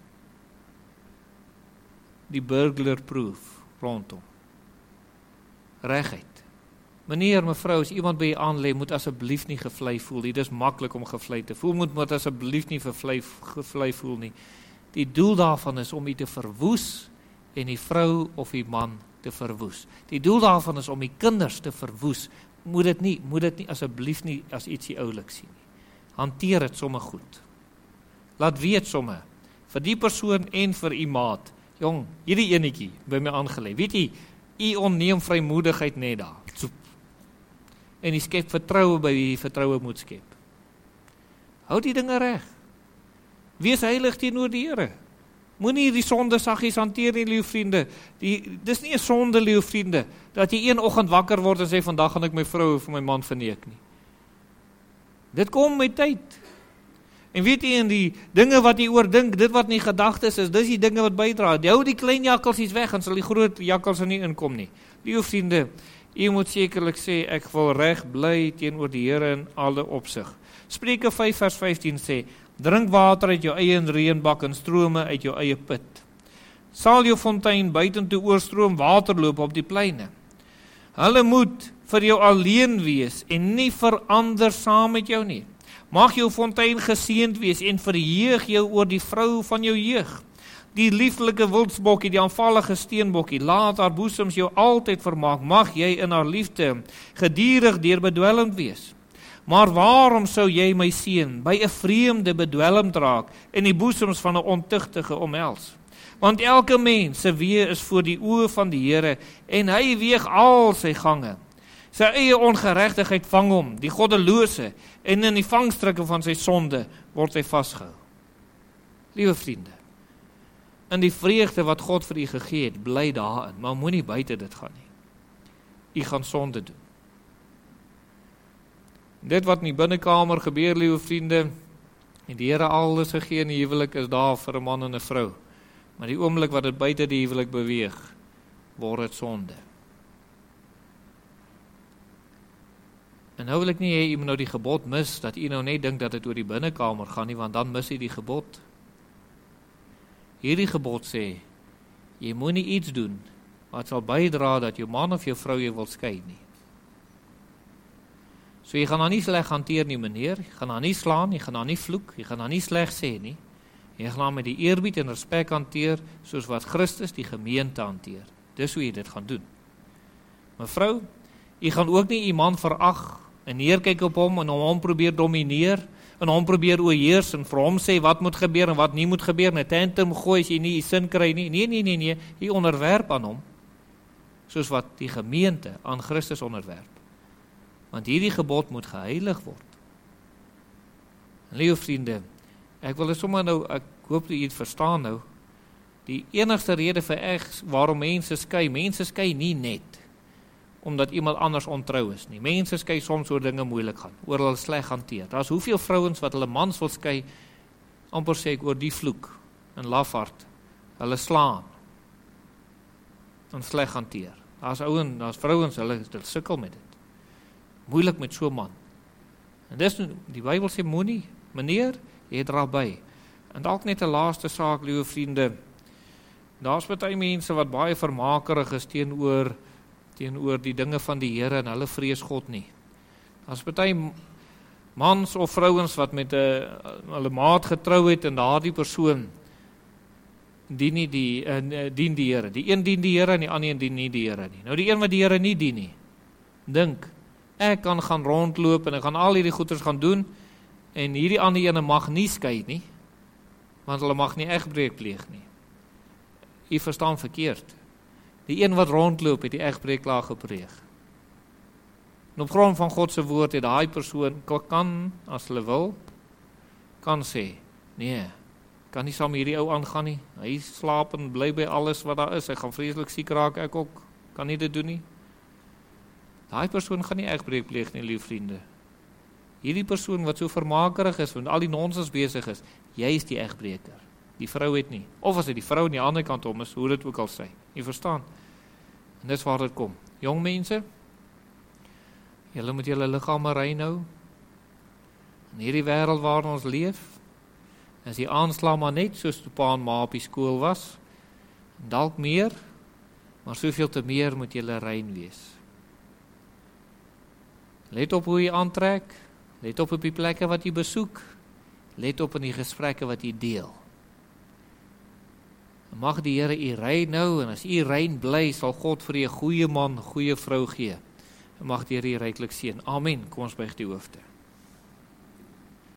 die burglar proof rondom, regheid. Meneer, mevrou, as iemand by jy aanlê, moet asseblief nie gevlei voel nie, dit is maklik om gevlei te voel, moet asseblief nie gevlei voel nie. Die doel daarvan is om jy te verwoes, en die vrou of die man te verwoes. Die doel daarvan is om die kinders te verwoes, moet dit nie asseblief nie as ietsie oulik sien nie. Hanteer dit somme goed. Laat weet somme, vir die persoon en vir u maat, jong, hierdie enetjie by my aangelê, weet jy, u onneem vrymoedigheid net daar, soep. En die skep vertroue by wie vertroue moet skep. Hou die dinge reg. Wees heilig teenoor die Here. Moenie die sonde saggies hanteer nie, liewe vriende. Dis nie 'n sonde, liewe vriende, dat jy een oggend wakker word en sê, vandag gaan ek my vrou of my man verneek nie. Dit kom met tyd. En weet jy, in die dinge wat jy oordink, dit wat nie gedagtes is, dis die dinge wat bydra. Jy hou die klein jakkalsies weg, en sal die groot jakkalse nie inkom nie. Liewe vriende, jy moet sekerlik sê, ek wil reg bly teenoor die Here in alle opsig. Spreuke 5 vers 15 sê, drink water uit jou eie reënbak en strome uit jou eie put. Sal jou fontein buitentoe oorstroom water loop op die pleine. Hulle moet vir jou alleen wees en nie verander saam met jou nie. Mag jou fontein geseënd wees en verheug jou oor die vrou van jou jeug. Die lieflike wildsbokkie, die aanvallige steenbokkie, laat haar boesems jou altyd vermaak. Mag jy in haar liefde gedurig deur bedwelmd wees. Maar waarom sou jy my seun by 'n vreemde bedwelmd raak en die boesems van 'n ontuchtige omhels? Want elke mens se weë is voor die oë van die Here en hy weeg al sy gange. Sy eie ongeregtigheid vang hom, die goddelose, en in die vangstrikke van sy sonde word hy vasgehou. Liewe vriende, in die vreugde wat God vir u gegee het, bly daarin, maar moenie buite dit gaan nie. U gaan sonde doen. Dit wat in die binnekamer gebeur, liewe vriende, en die Here alles gegee in die huwelik is daar vir 'n man en 'n vrou. Maar die oomblik wat dit buite die huwelik beweeg, word dit sonde. En nou wil ek nie hê u moet nou die gebod mis, dat u nou net dink dat dit oor die binnekamer gaan nie, want dan mis u die gebod. Hierdie gebod sê, jy moenie iets doen, wat sal bydra dat jou man of jou vrou jou wil skei nie. So jy gaan haar nie sleg hanteer nie, meneer, jy gaan haar nie slaan, jy gaan haar nie vloek, jy gaan haar nie sleg sê nie, jy gaan haar met die eerbied en respek hanteer, soos wat Christus die gemeente hanteer. Dis hoe jy dit gaan doen. Mevrou, jy gaan ook nie die man verag, en neerkyk op hom, en hom probeer domineer, en hom probeer oorheers, en vir hom sê wat moet gebeur, en wat nie moet gebeur, en 'n tantrum gooi as jy nie die sin kry nie. Nee, jy onderwerp aan hom, soos wat die gemeente aan Christus onderwerp. Want hierdie gebod moet geheilig word. En liewe vriende, ek wil sommer nou, ek hoop dat jy het verstaan nou, die enigste rede vir waarom mense skei nie net, omdat iemand anders ontrou is nie. Mense skei soms oor dinge moeilik gaan, oor hulle sleg hanteer. Daar is hoeveel vrouens wat hulle mans wil skei, amper sê ek oor die vloek, en lafhart, hulle slaan, en sleg hanteer. Daar's vrouens, hulle sukkel met dit. Moeilik met so 'n man. En dis, die Bybel sê moenie, meneer, jy dra by. En dalk net 'n laaste saak, liewe vriende, daar's baie mense wat baie vermakerig is teenoor die dinge van die Here en hulle vrees God nie. Daar's baie mans of vrouens wat met hulle maat getrou het en daardie persoon dien die Here. Die een dien die Here en die ander een dien nie die Here nie. Nou die een wat die Here nie dien nie, dink, ek kan gaan rondloop en ek gaan al hierdie goeders gaan doen en hierdie ander ene mag nie skei nie, want hulle mag nie egbreek pleeg nie. U verstaan verkeerd. Die een wat rondloop het die egbreek klaar gepleeg. En op grond van God se woord het daai persoon kan, as hulle wil, kan sê, nee, kan nie saam met hierdie ou aangaan nie. Hy slaap en bly by alles wat daar is. Hy gaan vreeslik siek raak, ek ook. Kan nie dit doen nie. Daai persoon gaan nie egbreek pleeg nie, lieve vriende. Hierdie persoon wat so vermakerig is, want al die nonsens besig is, jy is die egbreker. Die vrou het nie. Of as dit die vrou aan die ander kant om is, hoe dit ook al sê. Jy verstaan? En dis waar dit kom. Jong mense, julle moet julle liggame rein hou. In hierdie wêreld waar ons leef, is die aanslag maar net soos toe pa en ma op die skool was. Dalk meer, maar soveel te meer moet julle rein wees. Let op hoe jy aantrek, let op die plekke wat jy besoek, let op in die gesprekke wat jy deel. Mag die Here u rein hou, en as u rein bly, sal God vir u 'n goeie man, goeie vrou gee. En mag die Here u ryklik seën. Amen. Kom ons buig die hoofde.